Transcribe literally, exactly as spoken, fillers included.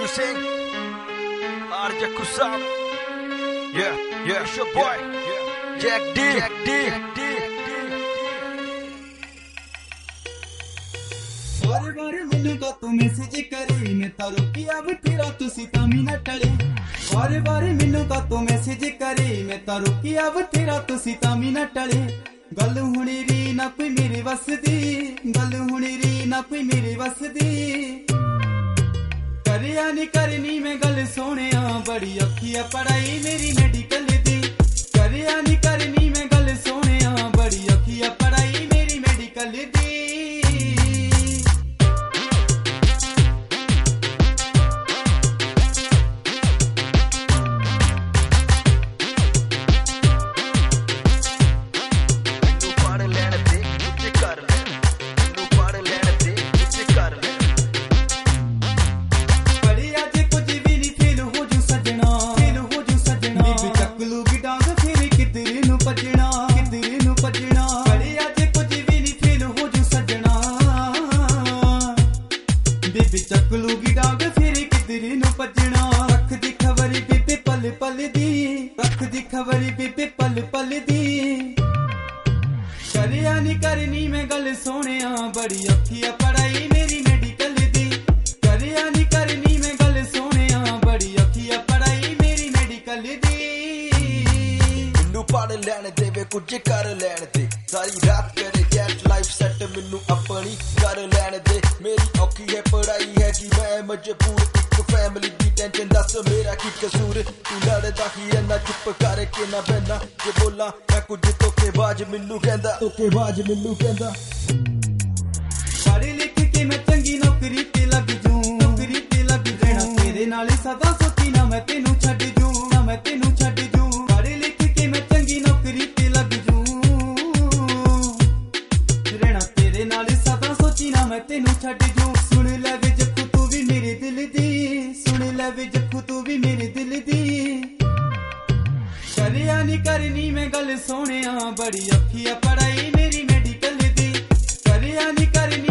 Producing R J Kusam. Yeah, yeah, it's your boy, yeah. Jack D, Jack D, Jack D. बार बार मैनू का तू message करे मैं तारो किया बथेरा तुसी तामी ना टले बार बार मैनू का तू मैसेज करे मैं तारो किया बथेरा तुसी तामी ना टले गल हुणी री ना कोई मेरे वस दी गल हुणी री ना कोई मेरे वस दी करिया नी करनी मैं गल सोहणिया बड़ी औखी आ पढ़ाई मेरी मेडिकल दी करिया नी करनी मैं गल सोहणिया बड़ी औखी आ पढ़ाई मेरी मेडिकल दी चकलूगी डाग फिर किधरी नु भजना रख दी खबर बीबे पल पल दी रख दी खबर बीबे पल पल दी करिया नी करनी मैं गल सोहणिया बड़ी औखी आ पढ़ाई मेरी मेडिकल दी करिया नी करनी मैं गल सोहणिया बड़ी औखी आ पढ़ाई मेरी मेडिकल दी मैनू पढ़ लैण दे वे कुछ कर लैण दे सारी रात करे जैट लाइफ सेट मैनू अपनी कर लैण दे मेरी औखी है पढ़ाई है कि मैं मजबूर एक फैमिली की टेंशन दस मेरा की कसूर तू लड़दा ही रहना चुप करके ना बहना जे बोला मैं कुछ धोखेबाज मैनू कहंदा धोखेबाज मैनू कहंदा पढ़ लिख के मैं चंगी नौकरी ते लग जूं नौकरी ते लग रहना तेरे नाल सदा सोची ना मैं तेनू छड्ड जूं ना मैं तेनू छड्ड जूं पढ़ लिख के मैं चंगी नौकरी ते लग जूं रहना तेरे नाल सदा सोची ना मैं तेनू छड्ड जूं सुन ले वे जखू तू भी मेरे दिल दी सुन ले वे जखू तू भी मेरे दिल दी करिया नी करनी मैं गल सोहणिया बड़ी औखी आ पढ़ाई मेरी मेडिकल दी करिया नी करनी